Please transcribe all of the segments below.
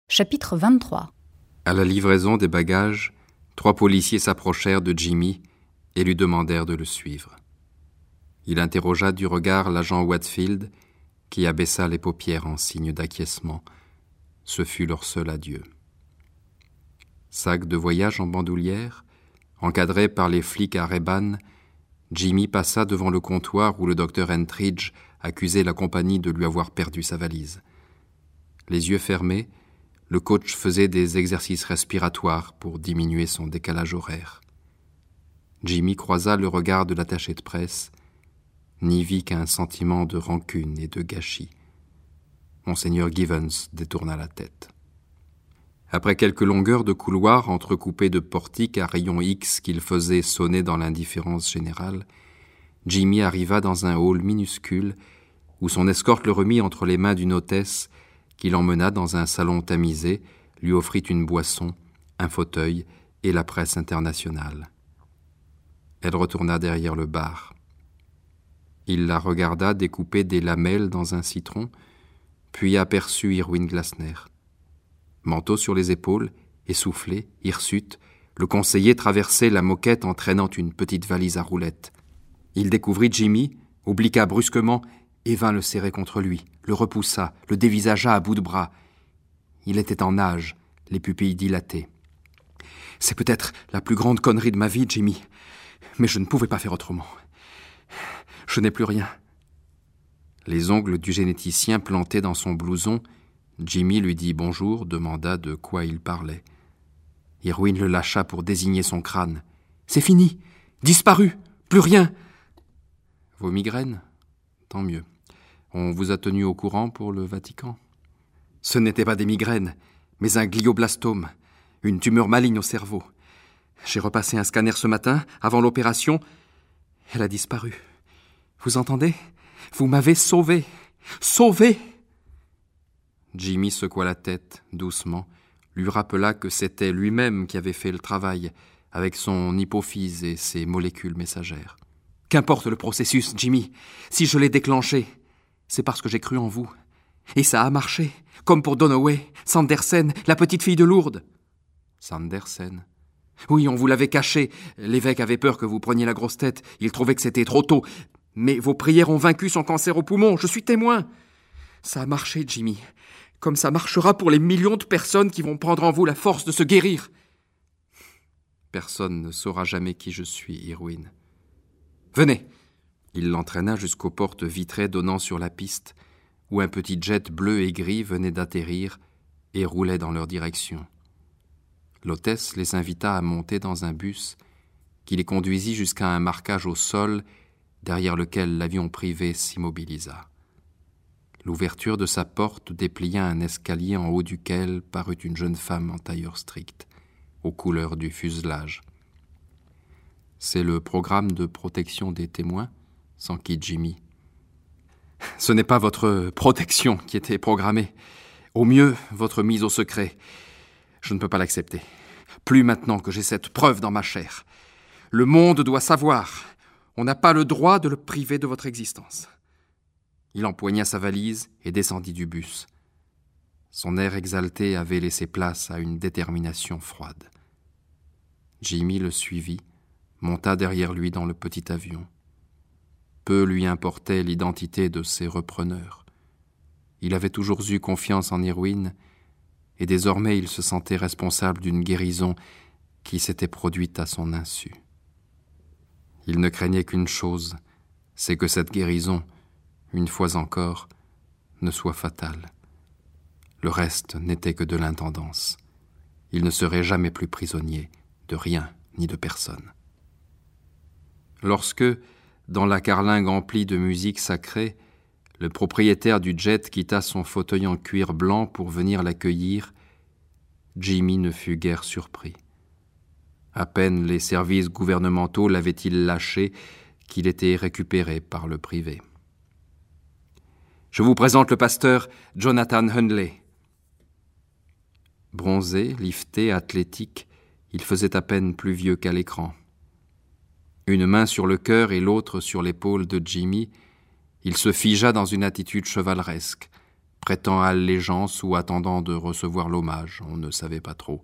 Chapitre 23. À la livraison des bagages, 3 policiers s'approchèrent de Jimmy et lui demandèrent de le suivre. Il interrogea du regard l'agent Watfield, qui abaissa les paupières en signe d'acquiescement. Ce fut leur seul adieu. Sac de voyage en bandoulière, encadré par les flics à Reban, Jimmy passa devant le comptoir où le docteur Entridge accusait la compagnie de lui avoir perdu sa valise. Les yeux fermés, le coach faisait des exercices respiratoires pour diminuer son décalage horaire. Jimmy croisa le regard de l'attaché de presse, n'y vit qu'un sentiment de rancune et de gâchis. Monseigneur Givens détourna la tête. Après quelques longueurs de couloirs entrecoupés de portiques à rayons X qu'il faisait sonner dans l'indifférence générale, Jimmy arriva dans un hall minuscule où son escorte le remit entre les mains d'une hôtesse qui l'emmena dans un salon tamisé, lui offrit une boisson, un fauteuil et la presse internationale. Elle retourna derrière le bar. Il la regarda découper des lamelles dans un citron, puis aperçut Irwin Glasner. Manteau sur les épaules, essoufflé, hirsute, le conseiller traversait la moquette en traînant une petite valise à roulettes. Il découvrit Jimmy, obliqua brusquement et vint le serrer contre lui, le repoussa, le dévisagea à bout de bras. Il était en nage, les pupilles dilatées. « C'est peut-être la plus grande connerie de ma vie, Jimmy, mais je ne pouvais pas faire autrement. Je n'ai plus rien. » Les ongles du généticien plantés dans son blouson, Jimmy lui dit bonjour, demanda de quoi il parlait. Irwin le lâcha pour désigner son crâne. « C'est fini, disparu, plus rien. » « Vos migraines ? Tant mieux. On vous a tenu au courant pour le Vatican ? » « Ce n'était pas des migraines, mais un glioblastome, une tumeur maligne au cerveau. J'ai repassé un scanner ce matin, avant l'opération. Elle a disparu. Vous entendez ? Vous m'avez sauvé. Sauvé !» Jimmy secoua la tête, doucement, lui rappela que c'était lui-même qui avait fait le travail, avec son hypophyse et ses molécules messagères. « Qu'importe le processus, Jimmy, si je l'ai déclenché, c'est parce que j'ai cru en vous. Et ça a marché, comme pour Donnoway, Sandersen, la petite fille de Lourdes. » « Sandersen ?» ?»« Oui, on vous l'avait caché. L'évêque avait peur que vous preniez la grosse tête. Il trouvait que c'était trop tôt. Mais vos prières ont vaincu son cancer au poumon. Je suis témoin. Ça a marché, Jimmy. Comme ça marchera pour les millions de personnes qui vont prendre en vous la force de se guérir. » « Personne ne saura jamais qui je suis, Irwin. »« Venez !» Il l'entraîna jusqu'aux portes vitrées donnant sur la piste, où un petit jet bleu et gris venait d'atterrir et roulait dans leur direction. L'hôtesse les invita à monter dans un bus qui les conduisit jusqu'à un marquage au sol derrière lequel l'avion privé s'immobilisa. L'ouverture de sa porte déplia un escalier en haut duquel parut une jeune femme en tailleur strict, aux couleurs du fuselage. « C'est le programme de protection des témoins ?» s'enquit Jimmy. « Ce n'est pas votre protection qui était programmée. Au mieux, votre mise au secret. Je ne peux pas l'accepter. Plus maintenant que j'ai cette preuve dans ma chair. Le monde doit savoir. On n'a pas le droit de le priver de votre existence. » Il empoigna sa valise et descendit du bus. Son air exalté avait laissé place à une détermination froide. Jimmy le suivit, monta derrière lui dans le petit avion. Peu lui importait l'identité de ses repreneurs. Il avait toujours eu confiance en Irwin, et désormais il se sentait responsable d'une guérison qui s'était produite à son insu. Il ne craignait qu'une chose, c'est que cette guérison, une fois encore, ne soit fatale. Le reste n'était que de l'intendance. Il ne serait jamais plus prisonnier de rien ni de personne. Lorsque, dans la carlingue emplie de musique sacrée, le propriétaire du jet quitta son fauteuil en cuir blanc pour venir l'accueillir, Jimmy ne fut guère surpris. À peine les services gouvernementaux l'avaient-ils lâché qu'il était récupéré par le privé. « Je vous présente le pasteur Jonathan Hundley. » Bronzé, lifté, athlétique, il faisait à peine plus vieux qu'à l'écran. Une main sur le cœur et l'autre sur l'épaule de Jimmy, il se figea dans une attitude chevaleresque, prêtant allégeance ou attendant de recevoir l'hommage, on ne savait pas trop.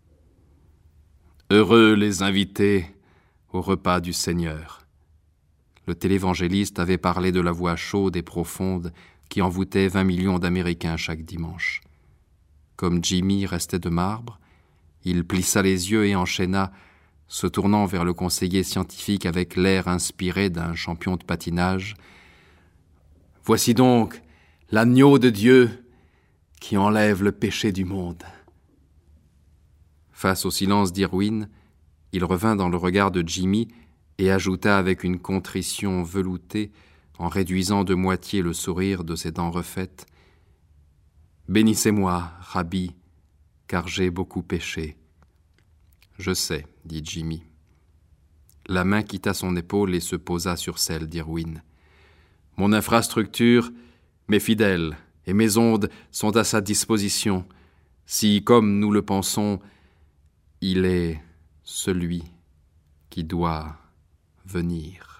Heureux les invités au repas du Seigneur. Le télévangéliste avait parlé de la voix chaude et profonde qui envoûtait 20 millions d'Américains chaque dimanche. Comme Jimmy restait de marbre, il plissa les yeux et enchaîna, se tournant vers le conseiller scientifique avec l'air inspiré d'un champion de patinage. « Voici donc l'agneau de Dieu qui enlève le péché du monde. » Face au silence d'Irwin, il revint dans le regard de Jimmy et ajouta avec une contrition veloutée, en réduisant de moitié le sourire de ses dents refaites, « Bénissez-moi, Rabbi, car j'ai beaucoup péché. » « Je sais, » dit Jimmy. La main quitta son épaule et se posa sur celle d'Irwin. « Mon infrastructure m'est fidèle et mes ondes sont à sa disposition, si, comme nous le pensons, il est celui qui doit venir. »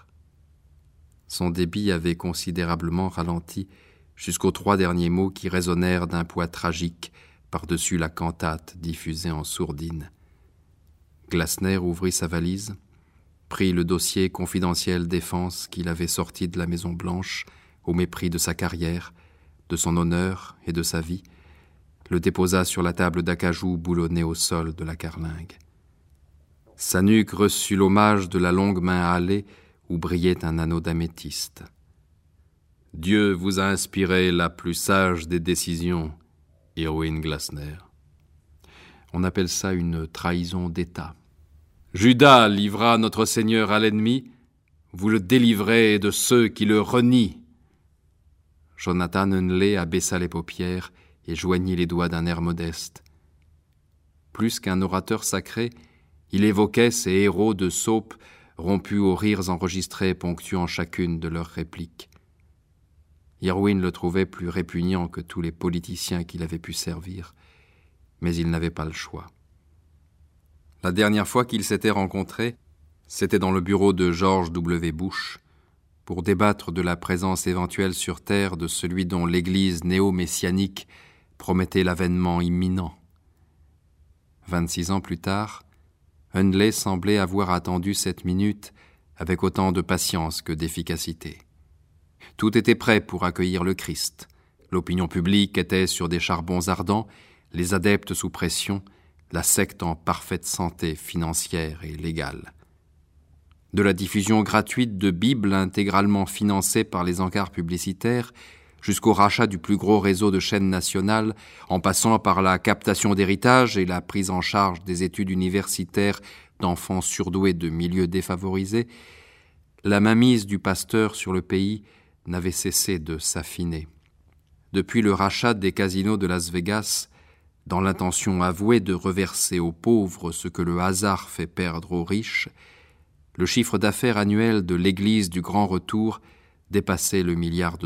Son débit avait considérablement ralenti jusqu'aux 3 derniers mots qui résonnèrent d'un poids tragique par-dessus la cantate diffusée en sourdine. Glasner ouvrit sa valise, prit le dossier confidentiel défense qu'il avait sorti de la Maison-Blanche au mépris de sa carrière, de son honneur et de sa vie, le déposa sur la table d'acajou boulonnée au sol de la carlingue. Sa nuque reçut l'hommage de la longue main hâlée où brillait un anneau d'améthyste. « Dieu vous a inspiré la plus sage des décisions, Irwin Glasner. » On appelle ça une trahison d'État. Judas livra notre Seigneur à l'ennemi, vous le délivrez de ceux qui le renient. Jonathan Hunley abaissa les paupières et joignit les doigts d'un air modeste. Plus qu'un orateur sacré, il évoquait ces héros de soap rompus aux rires enregistrés ponctuant chacune de leurs répliques. Irwin le trouvait plus répugnant que tous les politiciens qu'il avait pu servir, mais il n'avait pas le choix. La dernière fois qu'ils s'étaient rencontrés, c'était dans le bureau de George W. Bush, pour débattre de la présence éventuelle sur Terre de celui dont l'Église néo-messianique promettait l'avènement imminent. 26 ans plus tard, Hunley semblait avoir attendu cette minute avec autant de patience que d'efficacité. Tout était prêt pour accueillir le Christ. L'opinion publique était sur des charbons ardents, les adeptes sous pression, la secte en parfaite santé financière et légale. De la diffusion gratuite de Bibles intégralement financées par les encarts publicitaires, jusqu'au rachat du plus gros réseau de chaînes nationales, en passant par la captation d'héritage et la prise en charge des études universitaires d'enfants surdoués de milieux défavorisés, la mainmise du pasteur sur le pays n'avait cessé de s'affiner. Depuis le rachat des casinos de Las Vegas, dans l'intention avouée de reverser aux pauvres ce que le hasard fait perdre aux riches, le chiffre d'affaires annuel de l'Église du Grand Retour dépassait le $1 milliard.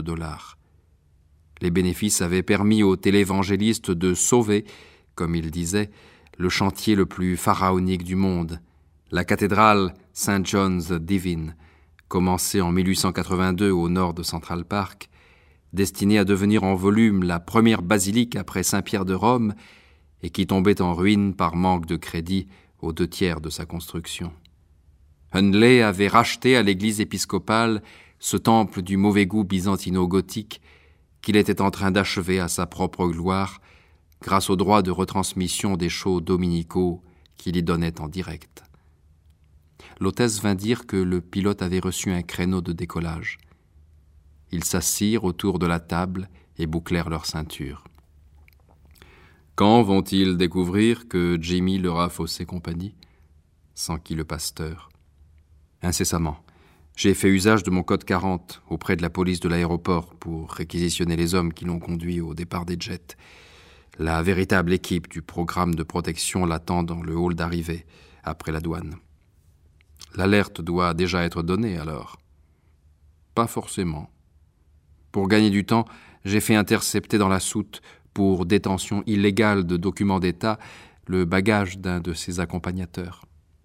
Les bénéfices avaient permis aux télévangélistes de sauver, comme il disait, le chantier le plus pharaonique du monde, la cathédrale St. John's Divine, commencée en 1882 au nord de Central Park, destinée à devenir en volume la première basilique après Saint-Pierre de Rome et qui tombait en ruine par manque de crédit aux 2/3 de sa construction. Hunley avait racheté à l'église épiscopale ce temple du mauvais goût byzantino-gothique qu'il était en train d'achever à sa propre gloire grâce au droit de retransmission des shows dominicaux qu'il y donnait en direct. L'hôtesse vint dire que le pilote avait reçu un créneau de décollage. Ils s'assirent autour de la table et bouclèrent leur ceinture. « Quand vont-ils découvrir que Jimmy leur a faussé compagnie ?» s'enquit le pasteur. « Incessamment. J'ai fait usage de mon code 40 auprès de la police de l'aéroport pour réquisitionner les hommes qui l'ont conduit au départ des jets. La véritable équipe du programme de protection l'attend dans le hall d'arrivée, après la douane. L'alerte doit déjà être donnée, alors. » « Pas forcément. Pour gagner du temps, j'ai fait intercepter dans la soute, pour détention illégale de documents d'État, le bagage d'un de ses accompagnateurs. »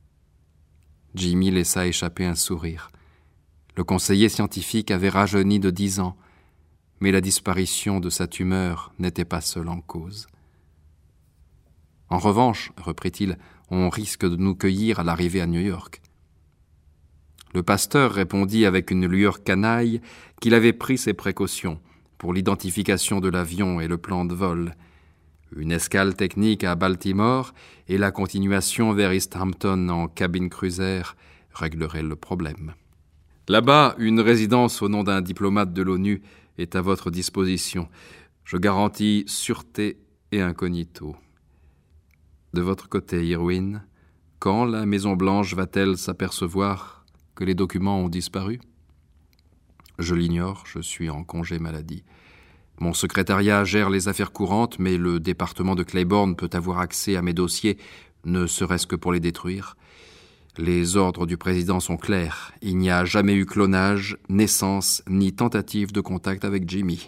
Jimmy laissa échapper un sourire. Le conseiller scientifique avait rajeuni de 10 ans, mais la disparition de sa tumeur n'était pas seule en cause. En revanche, reprit-il, on risque de nous cueillir à l'arrivée à New York. Le pasteur répondit avec une lueur canaille qu'il avait pris ses précautions pour l'identification de l'avion et le plan de vol. Une escale technique à Baltimore et la continuation vers East Hampton en cabine cruiser réglerait le problème. Là-bas, une résidence au nom d'un diplomate de l'ONU est à votre disposition. Je garantis sûreté et incognito. De votre côté, Irwin, quand la Maison-Blanche va-t-elle s'apercevoir que les documents ont disparu? Je l'ignore, je suis en congé maladie. Mon secrétariat gère les affaires courantes, mais le département de Claiborne peut avoir accès à mes dossiers, ne serait-ce que pour les détruire. Les ordres du président sont clairs. Il n'y a jamais eu clonage, naissance, ni tentative de contact avec Jimmy.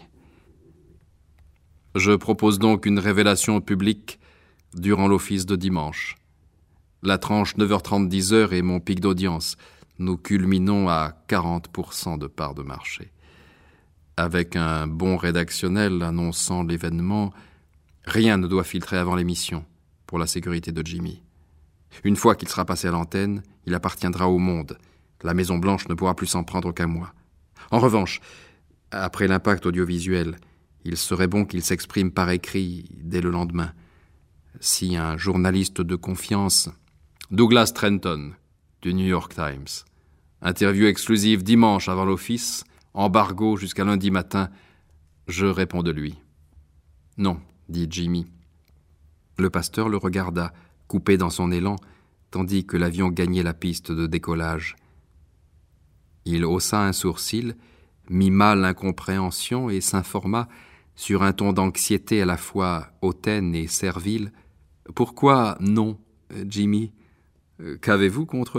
Je propose donc une révélation publique durant l'office de dimanche. La tranche 9h30-10h est mon pic d'audience. Nous culminons à 40% de part de marché. Avec un bon rédactionnel annonçant l'événement, rien ne doit filtrer avant l'émission, pour la sécurité de Jimmy. Une fois qu'il sera passé à l'antenne, il appartiendra au monde. La Maison-Blanche ne pourra plus s'en prendre qu'à moi. En revanche, après l'impact audiovisuel, il serait bon qu'il s'exprime par écrit dès le lendemain. Si un journaliste de confiance, Douglas Trenton, du New York Times, interview exclusive dimanche avant l'office, embargo jusqu'à lundi matin, je réponds de lui. « Non, » dit Jimmy. Le pasteur le regarda, coupé dans son élan, tandis que l'avion gagnait la piste de décollage. Il haussa un sourcil, mima l'incompréhension et s'informa, sur un ton d'anxiété à la fois hautaine et servile. « Pourquoi non, Jimmy? Qu'avez-vous contre lui ?»«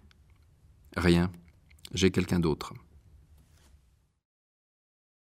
Rien, j'ai quelqu'un d'autre. »